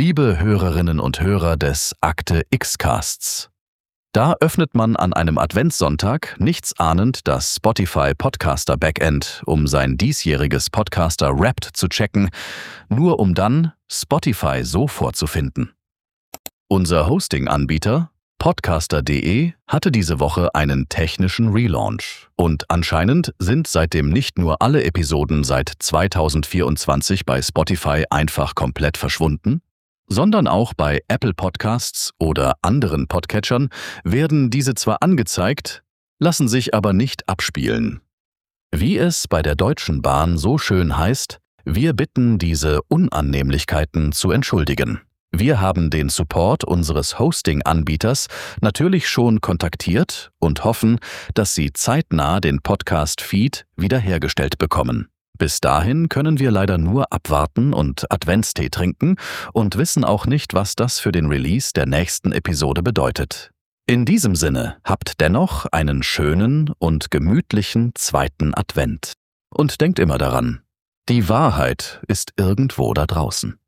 Liebe Hörerinnen und Hörer des Akte X-Casts. Da öffnet man an einem Adventssonntag nichts ahnend das Spotify Podcaster Backend, um sein diesjähriges Podcaster Wrapped zu checken, nur um dann Spotify so vorzufinden. Unser Hosting-Anbieter Podcaster.de hatte diese Woche einen technischen Relaunch und anscheinend sind seitdem nicht nur alle Episoden seit 2024 bei Spotify einfach komplett verschwunden, sondern auch bei Apple Podcasts oder anderen Podcatchern werden diese zwar angezeigt, lassen sich aber nicht abspielen. Wie es bei der Deutschen Bahn so schön heißt, wir bitten diese Unannehmlichkeiten zu entschuldigen. Wir haben den Support unseres Hosting-Anbieters natürlich schon kontaktiert und hoffen, dass Sie zeitnah den Podcast-Feed wiederhergestellt bekommen. Bis dahin können wir leider nur abwarten und Adventstee trinken und wissen auch nicht, was das für den Release der nächsten Episode bedeutet. In diesem Sinne, habt dennoch einen schönen und gemütlichen zweiten Advent. Und denkt immer daran, die Wahrheit ist irgendwo da draußen.